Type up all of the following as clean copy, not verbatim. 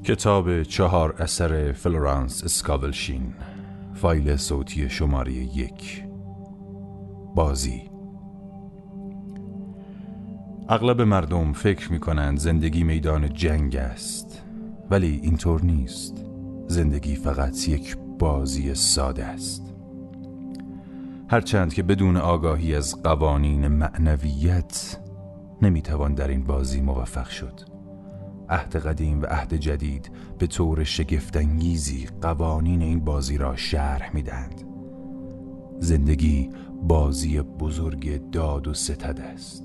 کتاب 4 اثر فلورانس اسکاولشین، فایل صوتی شماره 1. بازی. اغلب مردم فکر می‌کنند زندگی میدان جنگ است، ولی اینطور نیست. زندگی فقط یک بازی ساده است. هرچند که بدون آگاهی از قوانین معنویت نمیتوان در این بازی موفق شد. عهد قدیم و عهد جدید به طور شگفت‌انگیزی قوانین این بازی را شرح می‌دهند. زندگی بازی بزرگ داد و ستد است.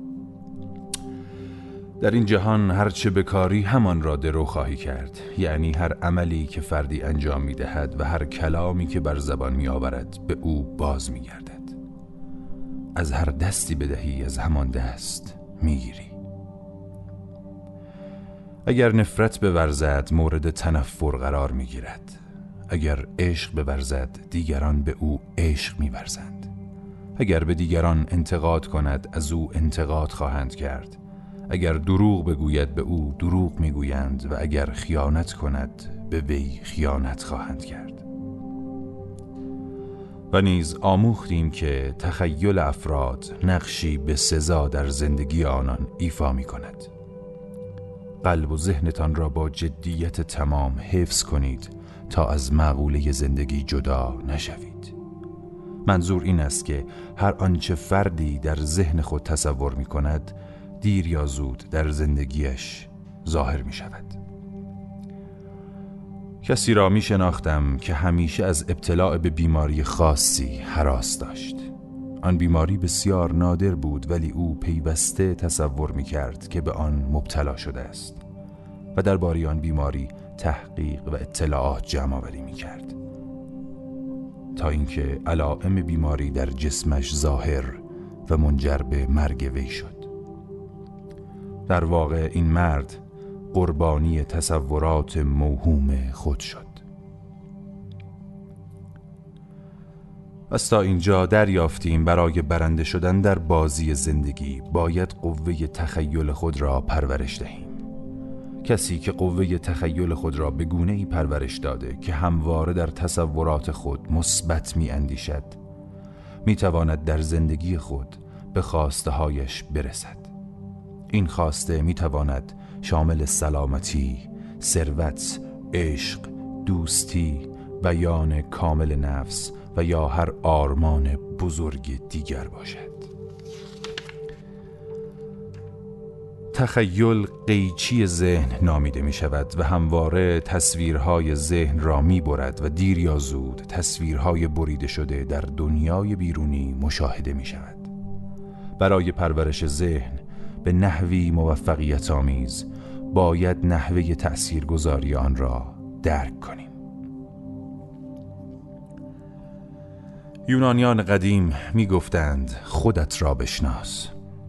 در این جهان هرچه بکاری همان را درو خواهی کرد، یعنی هر عملی که فردی انجام می‌دهد و هر کلامی که بر زبان می‌آورد به او باز می‌گردد. از هر دستی بدهی از همان دست می‌گیری. اگر نفرت بورزد مورد تنفر قرار می‌گیرد. اگر عشق بورزد دیگران به او عشق می‌ورزند. اگر به دیگران انتقاد کند از او انتقاد خواهند کرد. اگر دروغ بگوید به او دروغ میگویند و اگر خیانت کند به وی خیانت خواهند کرد. و نیز آموختیم که تخیل افراد نقشی به سزا در زندگی آنان ایفا می کند. قلب و ذهنتان را با جدیت تمام حفظ کنید تا از معقوله زندگی جدا نشوید. منظور این است که هر آنچه فردی در ذهن خود تصور می کند دیر یا زود در زندگیش ظاهر می شود. کسی را می شناختم که همیشه از ابتلاع به بیماری خاصی هراس داشت. آن بیماری بسیار نادر بود، ولی او پیوسته تصور می کرد که به آن مبتلا شده است و درباره آن بیماری تحقیق و اطلاعات جمع آوری می کرد تا اینکه علائم بیماری در جسمش ظاهر و منجر به مرگ وی شد. در واقع این مرد قربانی تصورات موهوم خود شد. پس تا اینجا دریافتیم برای برنده شدن در بازی زندگی باید قوه تخیل خود را پرورش دهیم. کسی که قوه تخیل خود را به گونه‌ای پرورش داده که همواره در تصورات خود مثبت می‌اندیشد، می‌تواند در زندگی خود به خواسته‌هایش برسد. این خواسته می‌تواند شامل سلامتی، ثروت، عشق، دوستی، بیان کامل نفس و یا هر آرمان بزرگ دیگر باشد. تخیل قیچی ذهن نامیده می شود و همواره تصویرهای ذهن را می برد و دیر یا زود تصویرهای بریده شده در دنیای بیرونی مشاهده می شود. برای پرورش ذهن به نحوی موفقیت آمیز باید نحوه تأثیرگذاری آن را درک کنیم. یونانیان قدیم می گفتند خودت را بشناس.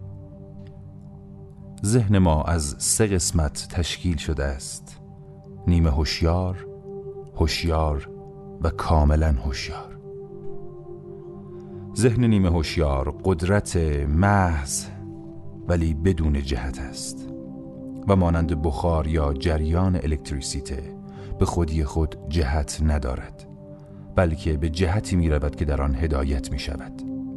ذهن ما از 3 قسمت تشکیل شده است: نیمه هوشیار، هوشیار و کاملا هوشیار. ذهن نیمه هوشیار قدرت محض ولی بدون جهت است و مانند بخار یا جریان الکتریسیته به خودی خود جهت ندارد، بلکه به جهتی می رود که در آن هدایت می شود.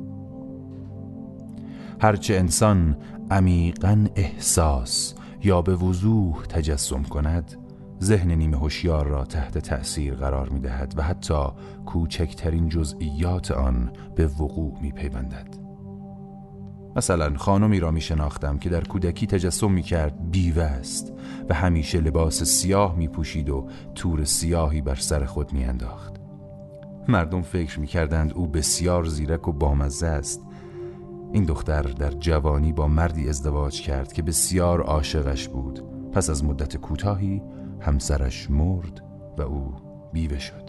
هرچه انسان عمیقاً احساس یا به وضوح تجسم کند، ذهن نیمه هوشیار را تحت تأثیر قرار می دهد و حتی کوچکترین جزئیات آن به وقوع می پیوندد. مثلا خانمی را می شناختم که در کودکی تجسم می کرد بیوه است و همیشه لباس سیاه می پوشید و تور سیاهی بر سر خود می انداخت. مردم فکر می کردند او بسیار زیرک و بامزه است. این دختر در جوانی با مردی ازدواج کرد که بسیار عاشقش بود. پس از مدت کوتاهی همسرش مرد و او بیوه شد.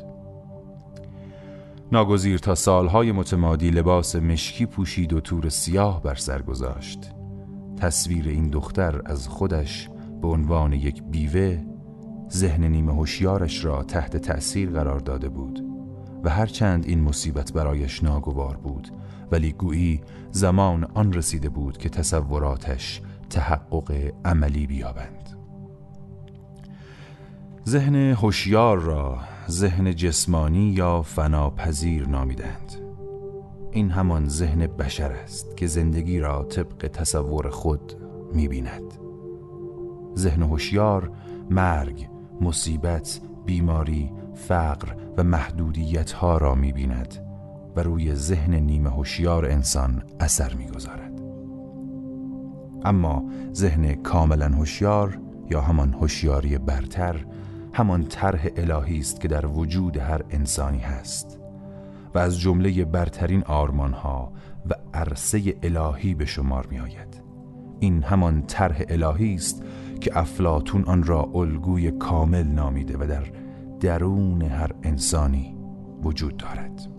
ناگزیر تا سالهای متمادی لباس مشکی پوشید و تور سیاه بر سر گذاشت. تصویر این دختر از خودش به عنوان یک بیوه ذهن نیمه هوشیارش را تحت تأثیر قرار داده بود و هرچند این مصیبت برایش ناگوار بود، ولی گویی زمان آن رسیده بود که تصوراتش تحقق عملی بیابند. ذهن هوشیار را ذهن جسمانی یا فناپذیر نامیدند. این همان ذهن بشر است که زندگی را طبق تصور خود می‌بیند. ذهن هوشیار مرگ، مصیبت، بیماری، فقر و محدودیت‌ها را می‌بیند و روی ذهن نیمه هوشیار انسان اثر می‌گذارد. اما ذهن کاملا هوشیار یا همان هوشیاری برتر همان طرح الهی است که در وجود هر انسانی هست و از جمله برترین آرمان‌ها و عرصه الهی به شمار می‌آید. این همان طرح الهی است که افلاطون آن را الگوی کامل نامیده و در درون هر انسانی وجود دارد.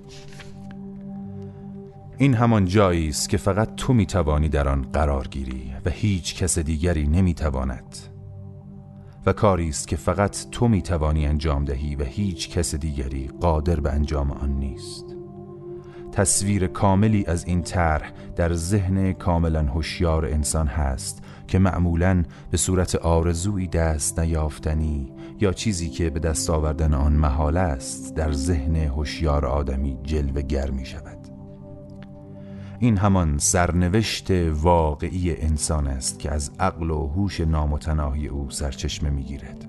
این همان جایی است که فقط تو می‌توانی در آن قرار گیری و هیچ کس دیگری نمی‌تواند، و کاری است که فقط تو می‌توانی انجام دهی و هیچ کس دیگری قادر به انجام آن نیست. تصویر کاملی از این طرح در ذهن کاملا هوشیار انسان هست که معمولاً به صورت آرزویی دست نیافتنی یا چیزی که به دست آوردن آن محال است در ذهن هوشیار آدمی جلوه‌گر می‌شود. این همان سرنوشت واقعی انسان است که از عقل و هوش نامتناهی او سرچشمه می‌گیرد.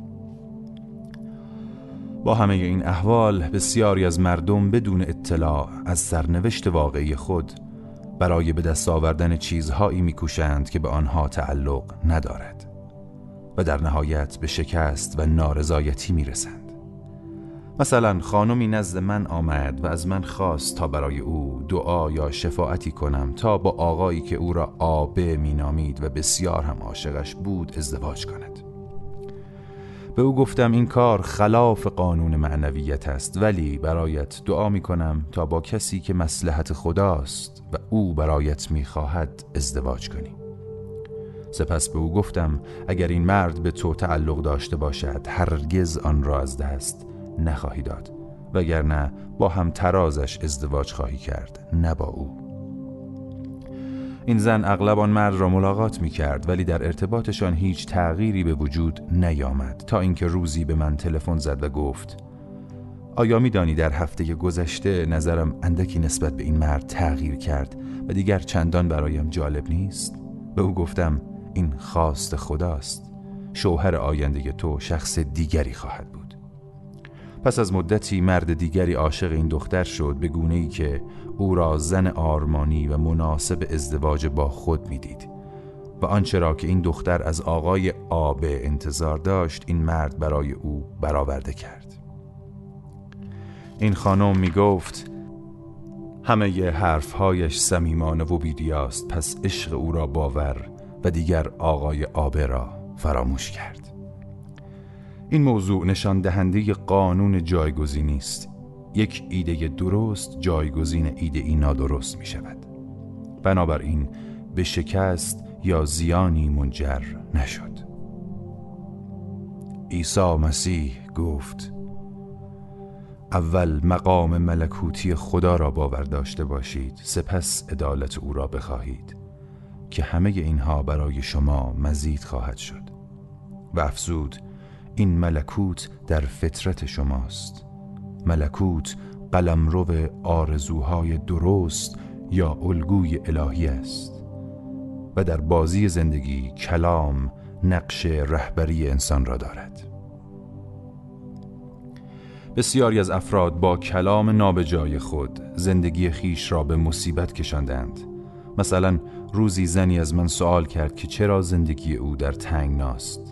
با همه این احوال بسیاری از مردم بدون اطلاع از سرنوشت واقعی خود برای به دست آوردن چیزهایی می‌کوشند که به آنها تعلق ندارد و در نهایت به شکست و نارضایتی می‌رسند. مثلا خانمی نزد من آمد و از من خواست تا برای او دعا یا شفاعتی کنم تا با آقایی که او را آبه می‌نامید و بسیار هم عاشقش بود ازدواج کند. به او گفتم این کار خلاف قانون معنویت است، ولی برایت دعا می‌کنم تا با کسی که مصلحت خداست و او برایت می‌خواهد ازدواج کنی. سپس به او گفتم اگر این مرد به تو تعلق داشته باشد هرگز آن را از دست نخواهی داد، وگرنه با هم ترازش ازدواج خواهی کرد، نه با او. این زن اغلب آن مرد را ملاقات می کرد، ولی در ارتباطشان هیچ تغییری به وجود نیامد تا اینکه روزی به من تلفن زد و گفت آیا می دانی در هفته گذشته نظرم اندکی نسبت به این مرد تغییر کرد و دیگر چندان برایم جالب نیست؟ به او گفتم این خواست خداست، شوهر آینده تو شخص دیگری خواهد بود. پس از مدتی مرد دیگری عاشق این دختر شد به گونه‌ای که او را زن آرمانی و مناسب ازدواج با خود می‌دید و آنچه را که این دختر از آقای آبه انتظار داشت این مرد برای او برآورده کرد. این خانم می‌گفت همه ی حرف‌هایش صمیمانه و بی‌ریاست، پس عشق او را باور و دیگر آقای آبه را فراموش کرد. این موضوع نشان دهنده قانون جایگزینی است. یک ایده درست جایگزین ایده نادرست می شود. بنابراین به شکست یا زیانی منجر نشد. عیسی مسیح گفت اول مقام ملکوتی خدا را باور داشته باشید، سپس عدالت او را بخواهید که همه اینها برای شما مزید خواهد شد. و افزود این ملکوت در فطرت شماست. ملکوت قلمرو آرزوهای درست یا الگوی الهی است و در بازی زندگی کلام نقش رهبری انسان را دارد. بسیاری از افراد با کلام نابجای خود زندگی خیش را به مصیبت کشاندند. مثلا روزی زنی از من سوال کرد که چرا زندگی او در تنگناست.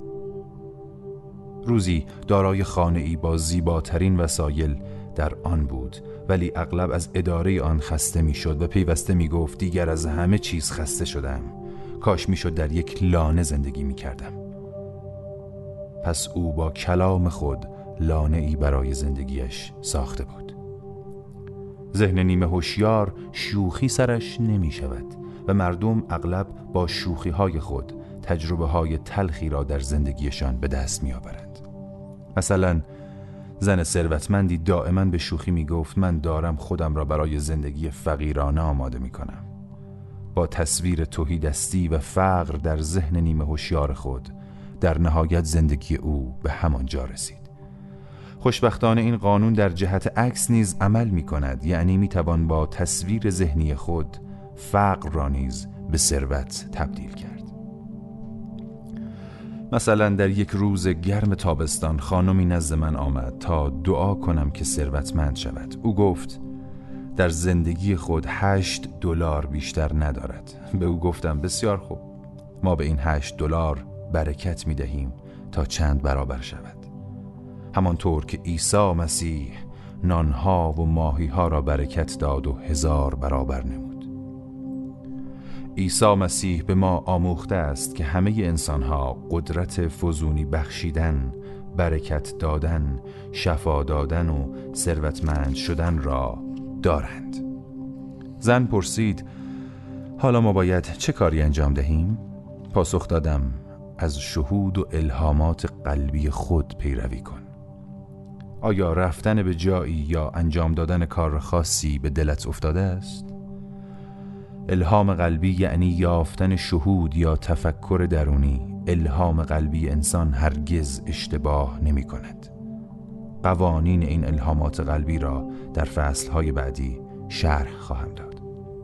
روزی دارای خانه‌ای با زیباترین وسایل در آن بود، ولی اغلب از اداره آن خسته می‌شد و پیوسته می‌گفت دیگر از همه چیز خسته شدم، کاش می‌شد در یک لانه زندگی می‌کردم. پس او با کلام خود لانه‌ای برای زندگیش ساخته بود. ذهن نیمه هوشیار شوخی سرش نمی‌شود و مردم اغلب با شوخی‌های خود تجربه‌های تلخی را در زندگیشان به دست می‌آورند. مثلا زن ثروتمندی دائما به شوخی میگفت من دارم خودم را برای زندگی فقیرانه آماده میکنم. با تصویر تهیدستی و فقر در ذهن نیمه هوشیار خود در نهایت زندگی او به همان جا رسید. خوشبختانه این قانون در جهت عکس نیز عمل می کند، یعنی می توان با تصویر ذهنی خود فقر را نیز به ثروت تبدیل کرد. مثلا در یک روز گرم تابستان خانمی نزد من آمد تا دعا کنم که ثروتمند شود. او گفت در زندگی خود $8 بیشتر ندارد. به او گفتم بسیار خوب، ما به این $8 برکت می دهیم تا چند برابر شود. همانطور که عیسی مسیح نانها و ماهیها را برکت داد و 1000 برابر نمود. عیسی مسیح به ما آموخته است که همه انسانها قدرت فزونی بخشیدن، برکت دادن، شفا دادن و ثروتمند شدن را دارند. زن پرسید حالا ما باید چه کاری انجام دهیم؟ پاسخ دادم از شهود و الهامات قلبی خود پیروی کن. آیا رفتن به جایی یا انجام دادن کار خاصی به دلت افتاده است؟ الهام قلبی یعنی یافتن شهود یا تفکر درونی. الهام قلبی انسان هرگز اشتباه نمی کند. قوانین این الهامات قلبی را در فصلهای بعدی شرح خواهم داد.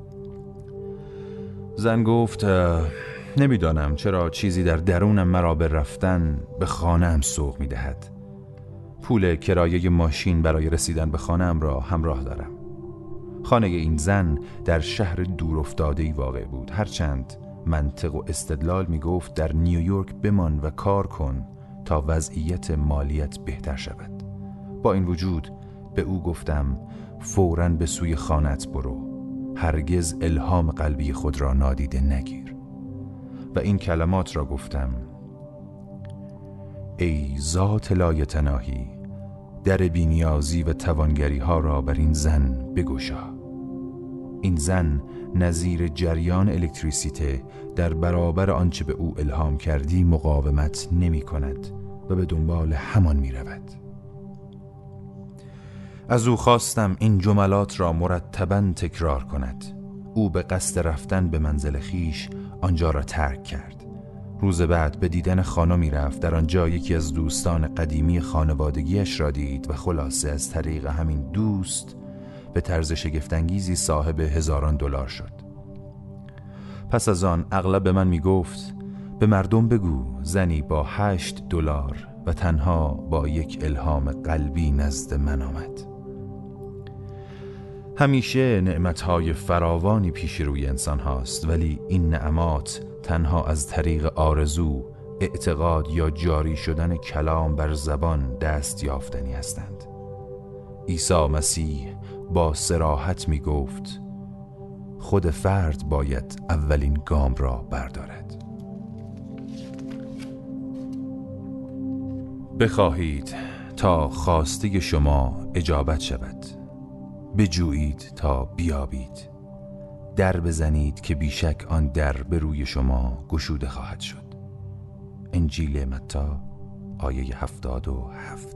زن گفت نمیدانم چرا چیزی در درونم مرا به رفتن به خانه‌ام سوق می دهد. پول کرایه ماشین برای رسیدن به خانه‌ام را همراه دارم. خانه این زن در شهر دورافتاده‌ای واقع بود، هرچند منطق و استدلال می گفت در نیویورک بمان و کار کن تا وضعیت مالیت بهتر شود. با این وجود به او گفتم فوراً به سوی خانه‌ات برو، هرگز الهام قلبی خود را نادیده نگیر. و این کلمات را گفتم: ای ذات لایتناهی، در بی‌نیازی و توانگری ها را بر این زن بگشا. این زن نظیر جریان الکتریسیته در برابر آنچه به او الهام کردی مقاومت نمی کند و به دنبال همان می رود. از او خواستم این جملات را مرتباً تکرار کند. او به قصد رفتن به منزل خیش آنجا را ترک کرد. روز بعد به دیدن خانمی رفت. در آنجا یکی از دوستان قدیمی خانوادگیش را دید و خلاصه از طریق همین دوست به طرز شگفت‌انگیزی صاحب $1000 شد. پس از آن اغلب به من می گفت به مردم بگو زنی با $8 و تنها با یک الهام قلبی نزد من آمد. همیشه نعمتهای فراوانی پیش روی انسان هاست، ولی این نعمات تنها از طریق آرزو، اعتقاد یا جاری شدن کلام بر زبان دست یافتنی هستند. عیسی مسیح با صراحت می گفت خود فرد باید اولین گام را بردارد. بخواهید تا خواسته شما اجابت شود، بجویید تا بیابید، در بزنید که بیشک آن در به روی شما گشوده خواهد شد. انجیل متی آیه 77.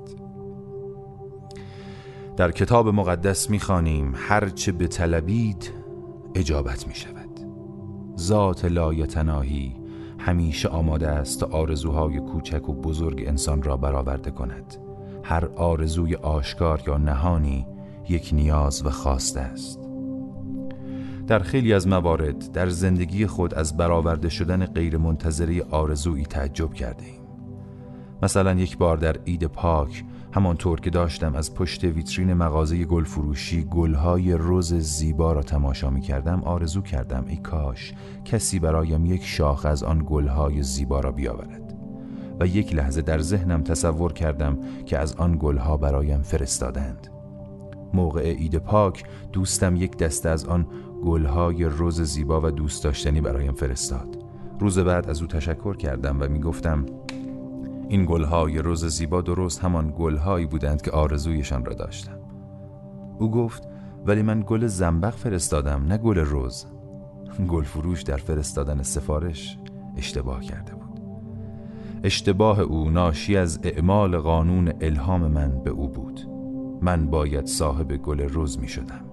در کتاب مقدس می‌خوانیم هر چه بطلبید اجابت می‌شود. ذات لایتناهی همیشه آماده است تا آرزوهای کوچک و بزرگ انسان را برآورده کند. هر آرزوی آشکار یا نهانی یک نیاز و خواسته است. در خیلی از موارد در زندگی خود از برآورده شدن غیر منتظره آرزویی تعجب کرده ایم. مثلا یک بار در عید پاک همانطور که داشتم از پشت ویترین مغازه گل فروشی گلهای رز زیبا را تماشا می کردم، آرزو کردم ای کاش کسی برایم یک شاخ از آن گلهای زیبا را بیاورد و یک لحظه در ذهنم تصور کردم که از آن گلها برایم فرستادند. موقع عید پاک دوستم یک دسته از آن گلهای رز زیبا و دوست داشتنی برایم فرستاد. روز بعد از او تشکر کردم و می گفتم این گلهای رز زیبا درست همان گلهایی بودند که آرزویشان را داشتم. او گفت ولی من گل زنبق فرستادم نه گل رز. گل فروش در فرستادن سفارش اشتباه کرده بود. اشتباه او ناشی از اعمال قانون الهام من به او بود. من باید صاحب گل رز می شدم.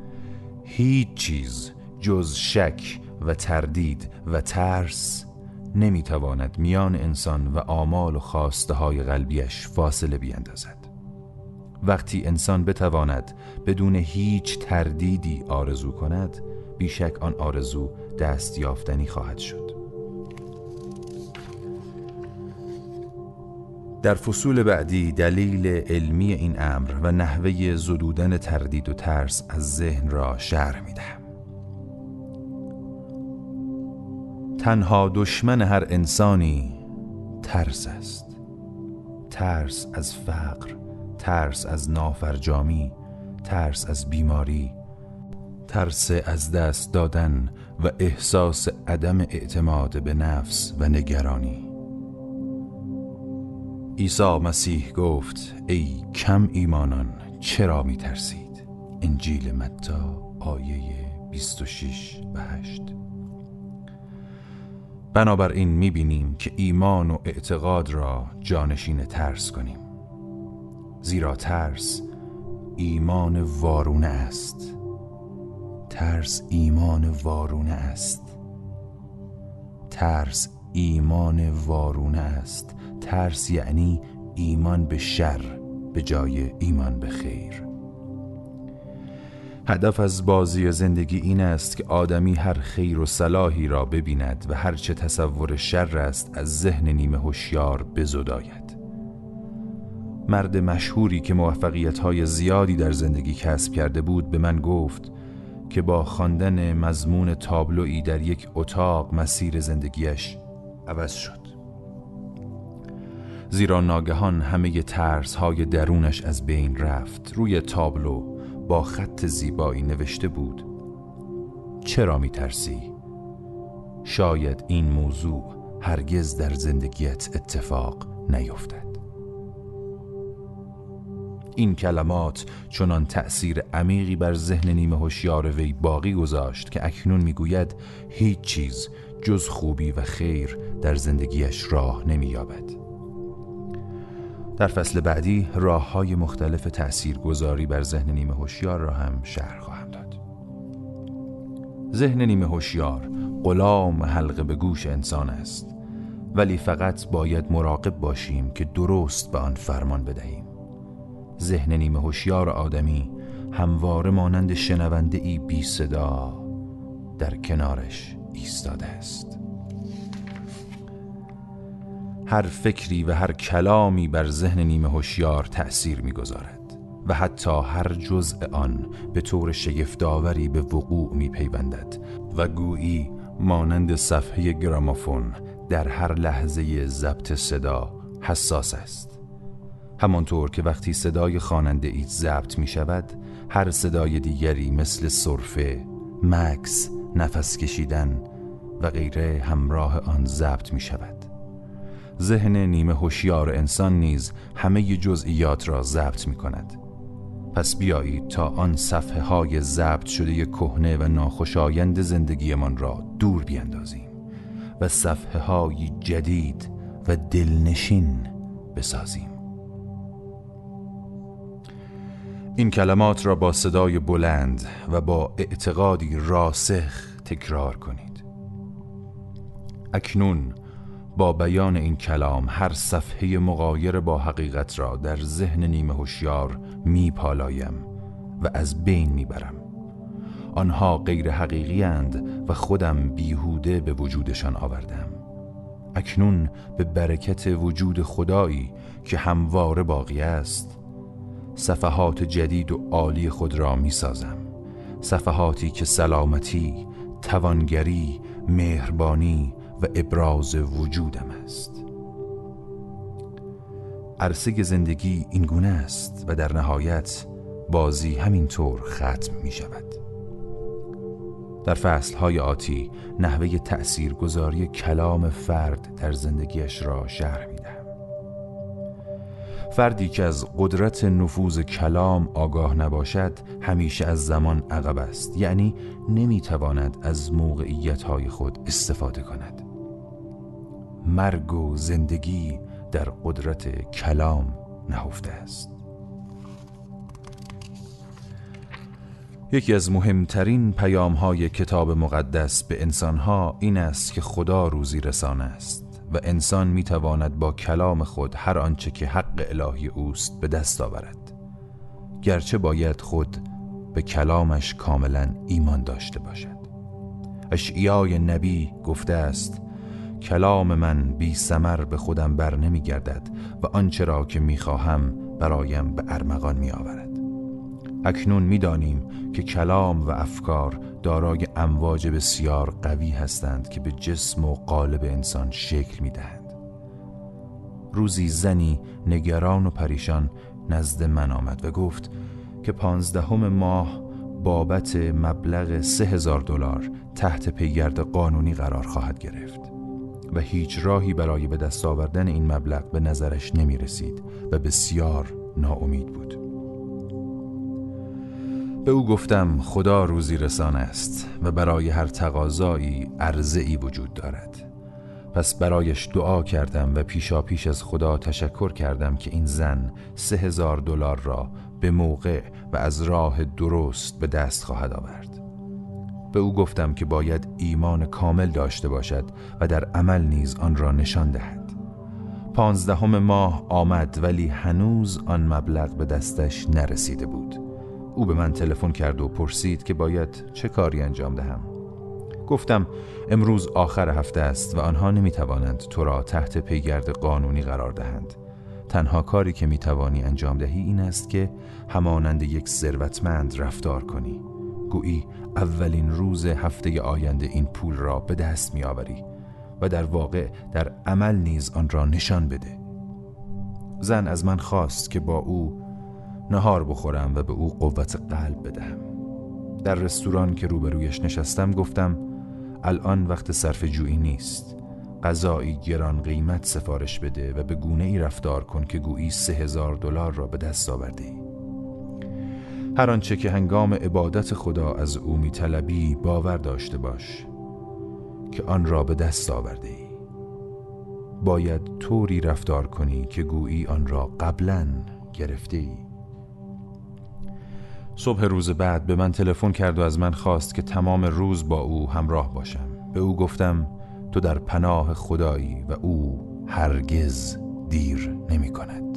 هیچ چیز جز شک و تردید و ترس نمیتواند میان انسان و آمال و خواسته های قلبیش فاصله بیندازد. وقتی انسان بتواند بدون هیچ تردیدی آرزو کند، بیشک آن آرزو دست یافتنی خواهد شد. در فصول بعدی دلیل علمی این امر و نحوه زدودن تردید و ترس از ذهن را شرح می‌دهم. تنها دشمن هر انسانی ترس است. ترس از فقر، ترس از نافرجامی، ترس از بیماری، ترس از دست دادن و احساس عدم اعتماد به نفس و نگرانی. عیسی مسیح گفت: ای کم ایمانان، چرا می ترسید؟ انجیل متی آیه 26 و 8. بنابراین می بینیم که ایمان و اعتقاد را جانشین ترس کنیم، زیرا ترس ایمان وارونه است. ترس ایمان وارونه است. ترس ایمان وارونه است. ترس یعنی ایمان به شر به جای ایمان به خیر. هدف از بازی زندگی این است که آدمی هر خیر و صلاحی را ببیند و هر چه تصور شر است از ذهن نیمه هوشیار بزداید. مرد مشهوری که موفقیت‌های زیادی در زندگی کسب کرده بود به من گفت که با خواندن مضمون تابلویی در یک اتاق مسیر زندگیش عوض شد، زیرا ناگهان همه ترس‌های درونش از بین رفت. روی تابلو با خط زیبایی نوشته بود: چرا می‌ترسی؟ شاید این موضوع هرگز در زندگیت اتفاق نیفتد. این کلمات چنان تأثیر عمیقی بر ذهن نیمه هوشیار وی باقی گذاشت که اکنون میگوید هیچ چیز جز خوبی و خیر در زندگیش راه نمی‌یابد. در فصل بعدی راه‌های مختلف تأثیرگذاری بر ذهن نیمه هوشیار را هم شرح خواهم داد. ذهن نیمه هوشیار غلام حلقه به گوش انسان است، ولی فقط باید مراقب باشیم که درست به آن فرمان بدهیم. ذهن نیمه هوشیار آدمی همواره مانند شنونده‌ای بی صدا در کنارش ایستاده است. هر فکری و هر کلامی بر ذهن نیمه هوشیار تأثیر می‌گذارد و حتی هر جزء آن به طور شگفت‌آوری به وقوع می‌پیوندد و گویی مانند صفحه گرامافون در هر لحظه ضبط صدا حساس است. همانطور که وقتی صدای خواننده ای ضبط می شود، هر صدای دیگری مثل سرفه، مکث، نفس کشیدن و غیره همراه آن ضبط می شود. ذهن نیمه هوشیار انسان نیز همه جزئیات را ضبط می کند. پس بیایید تا آن صفحه های ضبط شده کهنه و ناخوشایند زندگیمان را دور بیندازیم و صفحه های جدید و دلنشین بسازیم. این کلمات را با صدای بلند و با اعتقادی راسخ تکرار کنید. اکنون با بیان این کلام هر صفحه مغایر با حقیقت را در ذهن نیمه هوشیار میپالایم و از بین میبرم. آنها غیر حقیقی اند و خودم بیهوده به وجودشان آوردم. اکنون به برکت وجود خدایی که همواره باقی است، صفحات جدید و عالی خود را می سازم. صفحاتی که سلامتی، توانگری، مهربانی و ابراز وجودم است. عرصه زندگی این گونه است و در نهایت بازی همینطور ختم می شود. در فصلهای آتی نحوه تأثیرگذاری کلام فرد در زندگیش را شرح می دهم. فردی که از قدرت نفوذ کلام آگاه نباشد همیشه از زمان عقب است، یعنی نمیتواند از موقعیت‌های خود استفاده کند. مرگ و زندگی در قدرت کلام نهفته است. یکی از مهمترین پیام‌های کتاب مقدس به انسان‌ها این است که خدا روزی رسان است و انسان می‌تواند با کلام خود هر آنچه که حق الهی اوست به دست آورد، گرچه باید خود به کلامش کاملا ایمان داشته باشد. اشعیای نبی گفته است: کلام من بی ثمر به خودم بر نمی گردد و آنچه را که می خواهم برایم به ارمغان می آورد. اکنون می دانیم که کلام و افکار دارای امواج بسیار قوی هستند که به جسم و قالب انسان شکل می دهند. روزی زنی نگران و پریشان نزد من آمد و گفت که 15 ماه بابت مبلغ $3000 تحت پیگرد قانونی قرار خواهد گرفت و هیچ راهی برای به دست آوردن این مبلغ به نظرش نمی رسید و بسیار ناامید بود. به او گفتم خدا روزی رسان است و برای هر تقاضایی عرضه‌ای وجود دارد. پس برایش دعا کردم و پیشاپیش از خدا تشکر کردم که این زن $3000 را به موقع و از راه درست به دست خواهد آورد. به او گفتم که باید ایمان کامل داشته باشد و در عمل نیز آن را نشان دهد. 15 ماه آمد ولی هنوز آن مبلغ به دستش نرسیده بود. او به من تلفن کرد و پرسید که باید چه کاری انجام دهم. گفتم امروز آخر هفته است و آنها نمیتوانند تو را تحت پیگرد قانونی قرار دهند. تنها کاری که میتوانی انجام دهی این است که همانند یک ثروتمند رفتار کنی، گویی اولین روز هفته آینده این پول را به دست میآوری و در واقع در عمل نیز آن را نشان بده. زن از من خواست که با او نهار بخورم و به او قوت قلب بدهم. در رستوران که روبرویش نشستم گفتم الان وقت صرفه جویی نیست. غذایی گران قیمت سفارش بده و به گونه ای رفتار کن که گویی $3000 را به دست آورده ای. هر آنچه که هنگام عبادت خدا از او می‌طلبی باور داشته باش که آن را به دست آورده ای. باید طوری رفتار کنی که گویی آن را قبلاً گرفته ای. صبح روز بعد به من تلفن کرد و از من خواست که تمام روز با او همراه باشم. به او گفتم تو در پناه خدایی و او هرگز دیر نمی کند.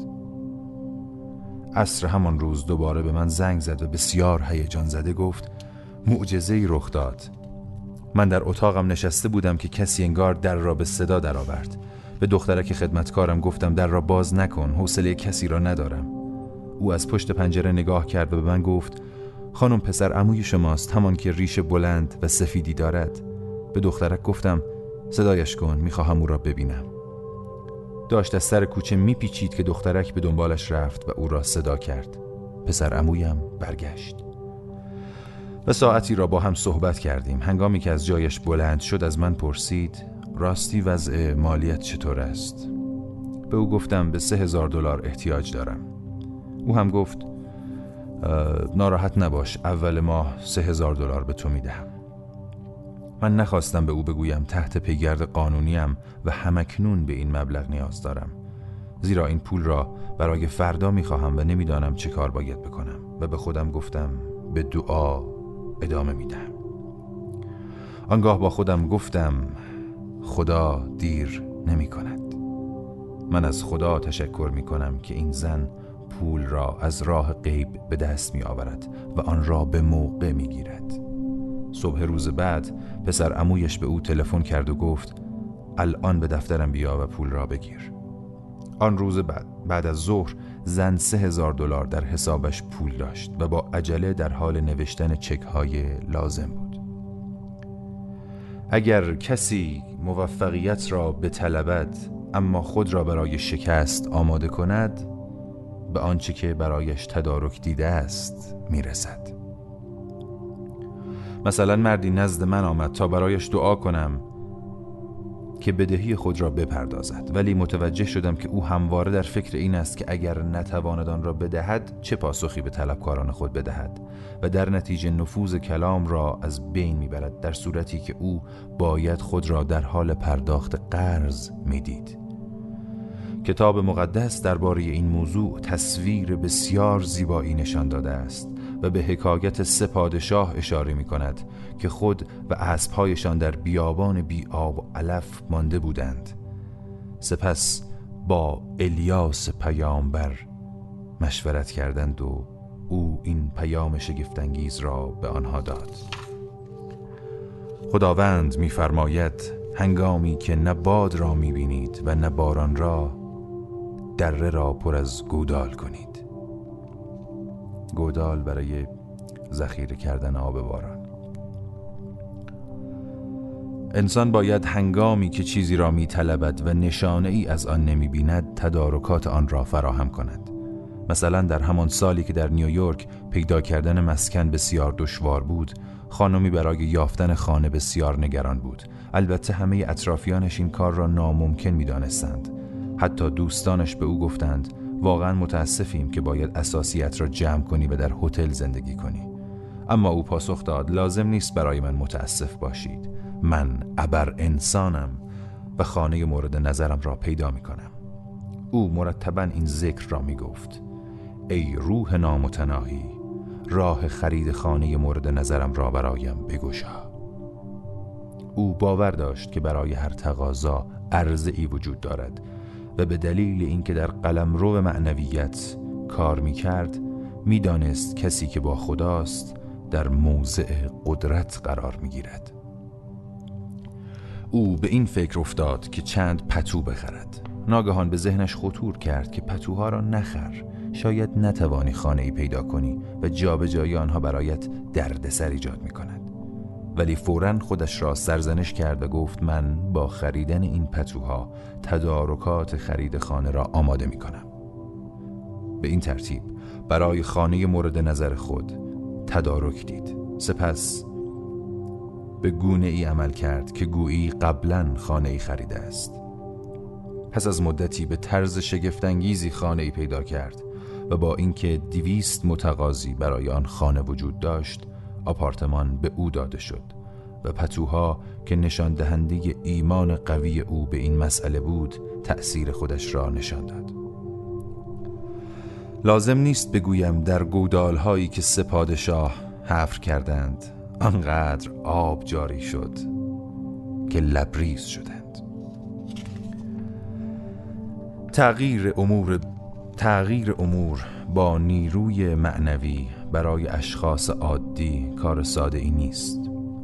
عصر همان روز دوباره به من زنگ زد و بسیار هیجان زده گفت معجزه‌ای رخ داد. من در اتاقم نشسته بودم که کسی انگار در را به صدا درآورد. به دخترک خدمتکارم گفتم در را باز نکن، حوصله کسی را ندارم. او از پشت پنجره نگاه کرد و به من گفت خانم پسر عموی شماست، همان که ریش بلند و سفیدی دارد. به دخترک گفتم صدایش کن، میخواهم او را ببینم. داشت از سر کوچه میپیچید که دخترک به دنبالش رفت و او را صدا کرد. پسر عمویم برگشت و ساعتی را با هم صحبت کردیم. هنگامی که از جایش بلند شد از من پرسید راستی وضع مالیت چطور است؟ به او گفتم به $3000 احتیاج دارم. او هم گفت ناراحت نباش، اول ماه $3000 به تو میدهم. من نخواستم به او بگویم تحت پیگرد قانونیم و همکنون به این مبلغ نیاز دارم، زیرا این پول را برای فردا میخواهم و نمیدانم چه کار باید بکنم و به خودم گفتم به دعا ادامه میدهم. آنگاه با خودم گفتم خدا دیر نمی کند. من از خدا تشکر می کنم که این زن پول را از راه غیب به دست می آورد و آن را به موقع می گیرد. صبح روز بعد پسر عمویش به او تلفن کرد و گفت الان به دفترم بیا و پول را بگیر. آن روز بعد از ظهر زن $3000 در حسابش پول داشت و با عجله در حال نوشتن چک های لازم بود. اگر کسی موفقیت را بطلبد اما خود را برای شکست آماده کند، به آنچه که برایش تدارک دیده است میرسد. مثلا مردی نزد من آمد تا برایش دعا کنم که بدهی خود را بپردازد، ولی متوجه شدم که او همواره در فکر این است که اگر نتواند آن را بدهد چه پاسخی به طلبکاران خود بدهد و در نتیجه نفوذ کلام را از بین میبرد، در صورتی که او باید خود را در حال پرداخت قرض میدید. کتاب مقدس درباره این موضوع تصویر بسیار زیبایی نشان داده است و به حکایت 3 پادشاه اشاره می کند که خود و اسب‌هایشان در بیابان بی آب و علف مانده بودند. سپس با الیاس پیامبر مشورت کردند و او این پیام شگفت‌انگیز را به آنها داد. خداوند می‌فرماید هنگامی که نه باد را می‌بینید و نه باران را، دره را پر از گودال کنید. گودال برای ذخیره کردن آب باران. انسان باید هنگامی که چیزی را می‌طلبد و نشانه ای از آن نمی‌بیند تدارکات آن را فراهم کند. مثلا در همان سالی که در نیویورک پیدا کردن مسکن بسیار دشوار بود، خانمی برای یافتن خانه بسیار نگران بود. البته همه اطرافیانش این کار را ناممکن می‌دانستند. حتی دوستانش به او گفتند واقعا متاسفیم که باید اساسیت را جمع کنی و در هتل زندگی کنی. اما او پاسخ داد لازم نیست برای من متاسف باشید. من ابر انسانم و خانه مورد نظرم را پیدا می‌کنم. او مرتباً این ذکر را می‌گفت: ای روح نامتناهی، راه خرید خانه مورد نظرم را برایم بگشا. او باور داشت که برای هر تقاضا عرضه‌ای وجود دارد و به دلیل اینکه در قلمرو معنویت کار می‌کرد، می‌دانست کسی که با خداست در موضع قدرت قرار می‌گیرد. او به این فکر افتاد که چند پتو بخرد. ناگهان به ذهنش خطور کرد که پتوها را نخر، شاید نتوانی خانه‌ای پیدا کنی و جابجایی آنها برایت دردسر ایجاد می‌کند. ولی فوراً خودش را سرزنش کرد و گفت من با خریدن این پتوها تدارکات خرید خانه را آماده می‌کنم. به این ترتیب برای خانه مورد نظر خود تدارک دید. سپس به گونه ای عمل کرد که گویی قبلاً خانه‌ای خریده است. پس از مدتی به طرز شگفت‌انگیزی خانه‌ای پیدا کرد و با اینکه 200 متقاضی برای آن خانه وجود داشت، آپارتمان به او داده شد و پتوها که نشان دهنده ایمان قوی او به این مسئله بود تأثیر خودش را نشان داد. لازم نیست بگویم در گودال‌هایی که 3 پادشاه حفر کردند آنقدر آب جاری شد که لبریز شدند. تغییر امور با نیروی معنوی برای اشخاص عادی کار ساده ای نیست.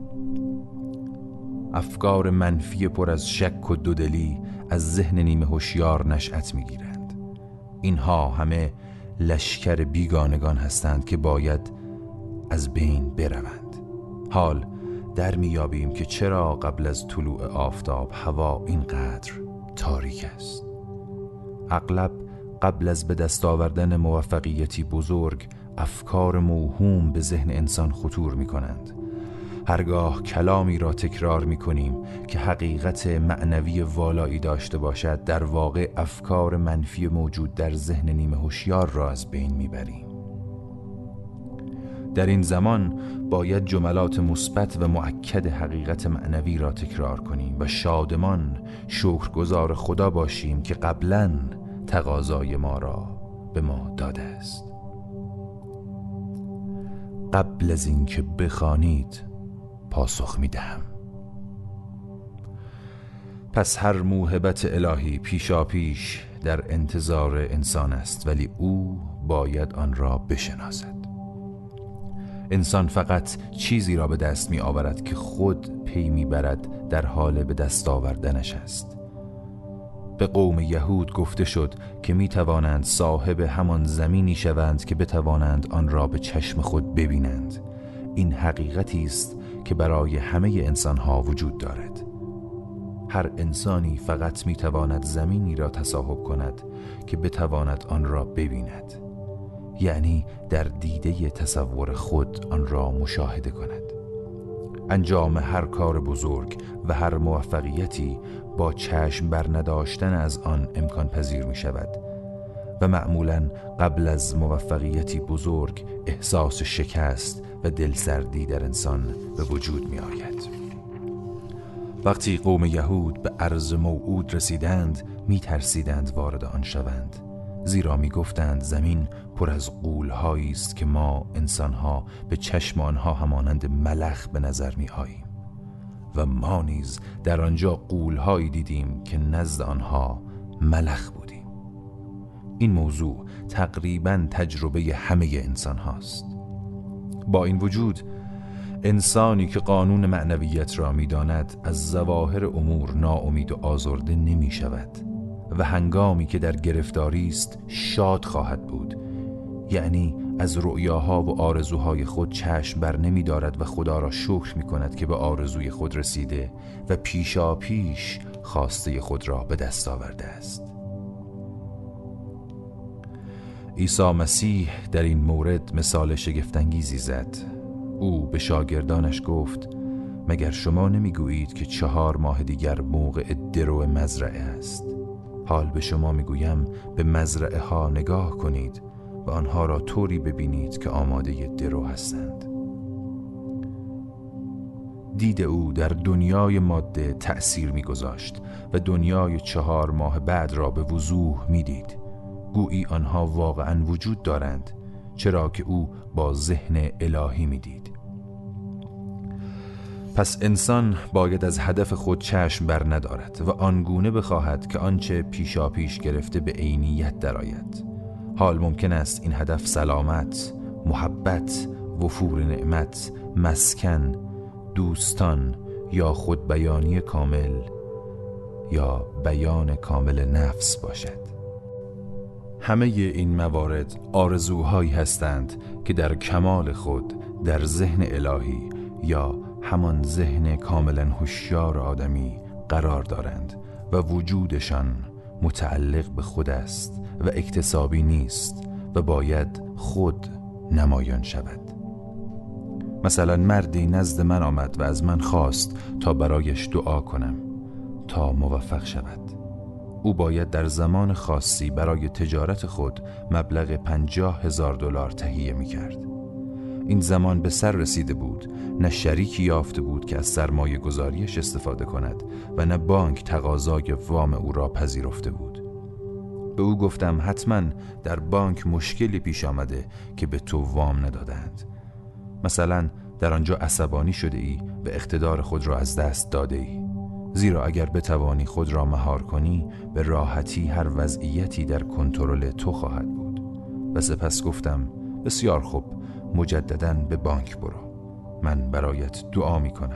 افکار منفی پر از شک و دودلی از ذهن نیمه هوشیار نشأت می‌گیرند. اینها همه لشکر بیگانگان هستند که باید از بین بروند. حال در میابیم که چرا قبل از طلوع آفتاب هوا اینقدر تاریک است. اغلب قبل از به دست آوردن موفقیتی بزرگ افکار موهوم به ذهن انسان خطور می کنند. هرگاه کلامی را تکرار می کنیم که حقیقت معنوی والایی داشته باشد، در واقع افکار منفی موجود در ذهن نیمه هوشیار را از بین می بریم. در این زمان باید جملات مثبت و مؤکد حقیقت معنوی را تکرار کنیم و شادمان شکرگزار خدا باشیم که قبلاً تقاضای ما را به ما داده است. قبل از اینکه بخوانید پاسخ می‌دهم. پس هر موهبت الهی پیشاپیش در انتظار انسان است، ولی او باید آن را بشناسد. انسان فقط چیزی را به دست می آورد که خود پی می برد در حال به دست آوردنش است. به قوم یهود گفته شد که می توانند صاحب همان زمینی شوند که بتوانند آن را به چشم خود ببینند. این حقیقتی است که برای همه انسانها وجود دارد. هر انسانی فقط می تواند زمینی را تصاحب کند که بتواند آن را ببیند، یعنی در دیده تصور خود آن را مشاهده کند. انجام هر کار بزرگ و هر موفقیتی با چشم بر نداشتن از آن امکان پذیر می شود و معمولاً قبل از موفقیتی بزرگ احساس شکست و دلسردی در انسان به وجود می آید. وقتی قوم یهود به ارض موعود رسیدند می ترسیدند وارد آن شوند، زیرا می گفتند زمین پر از غول‌هایی است که ما انسان‌ها به چشم آنها همانند ملخ به نظر می آییم و ما نیز در آنجا غول‌هایی دیدیم که نزد آنها ملخ بودیم. این موضوع تقریباً تجربه همه انسان هاست. با این وجود انسانی که قانون معنویت را می داند از ظواهر امور ناامید و آزرده نمی شود و هنگامی که در گرفتاری است شاد خواهد بود، یعنی از رؤیاها و آرزوهای خود چشم بر نمی دارد و خدا را شکر می کند که به آرزوی خود رسیده و پیشا پیش خواسته خود را به دست آورده است. عیسی مسیح در این مورد مثال شگفت‌انگیزی زد. او به شاگردانش گفت: مگر شما نمیگویید که 4 ماه دیگر موقع درو مزرعه است؟ حال به شما میگویم به مزرعه ها نگاه کنید و آنها را طوری ببینید که آماده درو هستند. دید او در دنیای ماده تأثیر میگذاشت و دنیای 4 ماه بعد را به وضوح میدید. گویی آنها واقعاً وجود دارند، چرا که او با ذهن الهی میدید. پس انسان باید از هدف خود چشم بر ندارد و آنگونه بخواهد که آنچه پیشا پیش گرفته به عینیت درآید. حال ممکن است این هدف سلامت، محبت، وفور نعمت، مسکن، دوستان یا خود بیانی کامل یا بیان کامل نفس باشد. همه این موارد آرزوهایی هستند که در کمال خود در ذهن الهی یا همان ذهن کاملا هوشیار آدمی قرار دارند و وجودشان متعلق به خود است و اکتسابی نیست و باید خود نمایان شود. مثلا مردی نزد من آمد و از من خواست تا برایش دعا کنم تا موفق شود. او باید در زمان خاصی برای تجارت خود مبلغ $50,000 تهیه می کرد. این زمان به سر رسیده بود، نه شریکی یافته بود که از سرمایه گذاریش استفاده کند و نه بانک تقاضای وام او را پذیرفته بود. به او گفتم حتما در بانک مشکلی پیش آمده که به تو وام ندادند. مثلا در آنجا عصبانی شده ای و اقتدار خود را از دست داده ای. زیرا اگر بتوانی خود را مهار کنی به راحتی هر وضعیتی در کنترل تو خواهد بود. و سپس گفتم بسیار خوب، مجدداً به بانک برو، من برایت دعا می کنم.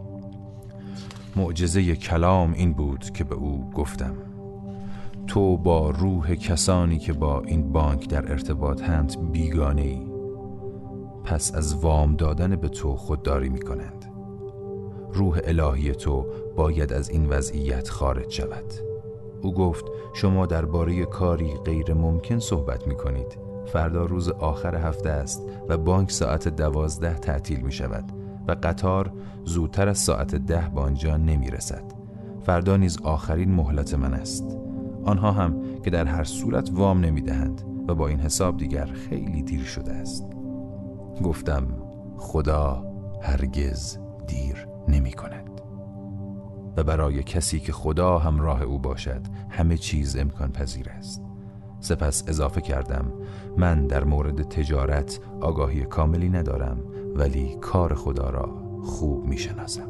معجزه کلام این بود که به او گفتم تو با روح کسانی که با این بانک در ارتباطند بیگانه ای، پس از وام دادن به تو خودداری می کنند. روح الهی تو باید از این وضعیت خارج شود. او گفت شما درباره کاری غیر ممکن صحبت می کنید. فردا روز آخر هفته است و بانک ساعت 12 تعطیل می شود و قطار زودتر از ساعت 10 به آنجا نمی رسد. فردا نیز آخرین مهلت من است. آنها هم که در هر صورت وام نمی دهند و با این حساب دیگر خیلی دیر شده است. گفتم خدا هرگز دیر نمی کند و برای کسی که خدا همراه او باشد همه چیز امکان پذیر است. سپس اضافه کردم من در مورد تجارت آگاهی کاملی ندارم ولی کار خدا را خوب می شناسم.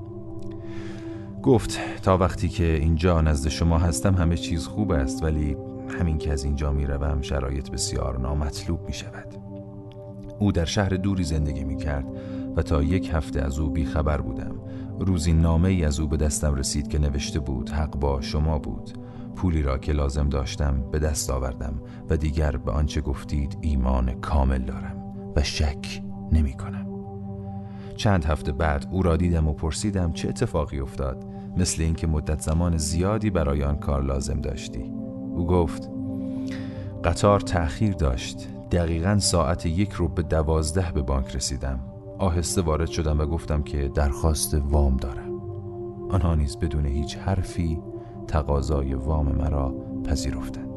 گفت تا وقتی که اینجا نزد شما هستم همه چیز خوب است، ولی همین که از اینجا می روم شرایط بسیار نامطلوب می شود. او در شهر دوری زندگی می کرد و تا 1 هفته از او بی خبر بودم. روزی نامه ای از او به دستم رسید که نوشته بود حق با شما بود. پولی را که لازم داشتم به دست آوردم و دیگر به آنچه گفتید ایمان کامل دارم و شک نمی کنم. چند هفته بعد او را دیدم و پرسیدم چه اتفاقی افتاد، مثل اینکه مدت زمان زیادی برای آن کار لازم داشتی. او گفت قطار تأخیر داشت. دقیقاً ساعت 11:50 به بانک رسیدم. آهسته وارد شدم و گفتم که درخواست وام دارم. آنها نیز بدون هیچ حرفی تقاضای وام مرا پذیرفتند.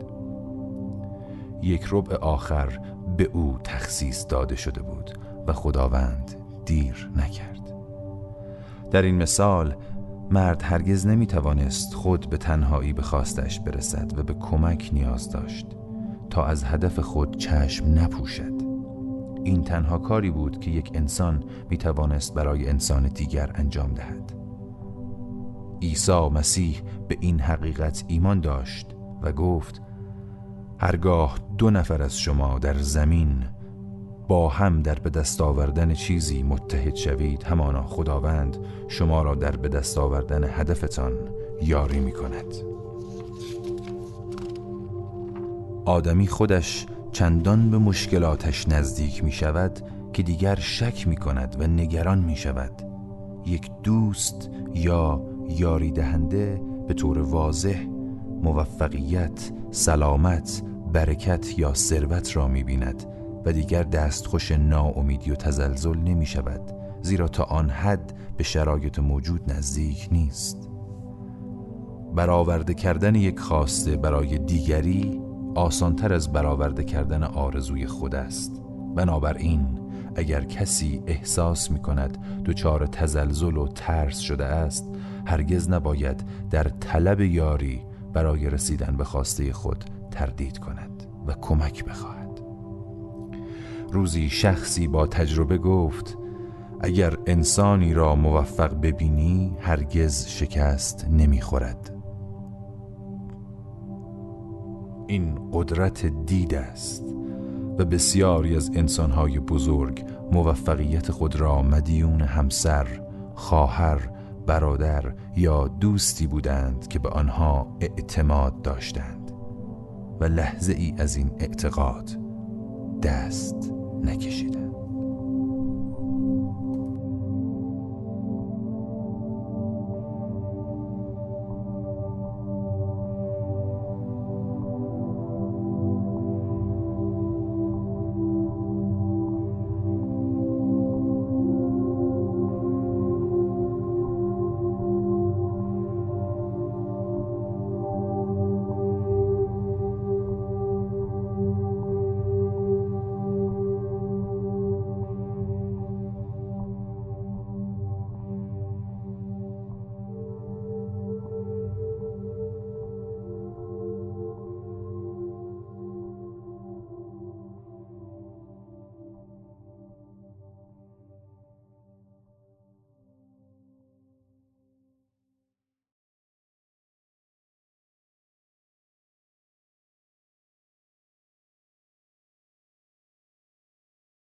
1/4 آخر به او تخصیص داده شده بود و خداوند دیر نکرد. در این مثال مرد هرگز نمیتوانست خود به تنهایی به خواستش برسد و به کمک نیاز داشت. تا از هدف خود چشم نپوشد. این تنها کاری بود که یک انسان می توانست برای انسان دیگر انجام دهد. عیسی مسیح به این حقیقت ایمان داشت و گفت: هرگاه 2 نفر از شما در زمین با هم در به دست آوردن چیزی متحد شوید، همانا خداوند شما را در به دست آوردن هدفتان یاری می کند. آدمی خودش چندان به مشکلاتش نزدیک می شود که دیگر شک می کند و نگران می شود. یک دوست یا یاری دهنده به طور واضح موفقیت، سلامت، برکت یا ثروت را می بیند و دیگر دستخوش ناامیدی و تزلزل نمی شود، زیرا تا آن حد به شرایط موجود نزدیک نیست. برآورده کردن یک خواسته برای دیگری آسانتر از برآورده کردن آرزوی خود است. بنابراین اگر کسی احساس می کند دچار تزلزل و ترس شده است، هرگز نباید در طلب یاری برای رسیدن به خواسته خود تردید کند و کمک بخواهد. روزی شخصی با تجربه گفت: اگر انسانی را موفق ببینی هرگز شکست نمیخورد. این قدرت دید است و بسیاری از انسانهای بزرگ موفقیت خود را مدیون همسر، خواهر، برادر یا دوستی بودند که به آنها اعتماد داشتند و لحظه ای از این اعتقاد دست نکشیدند.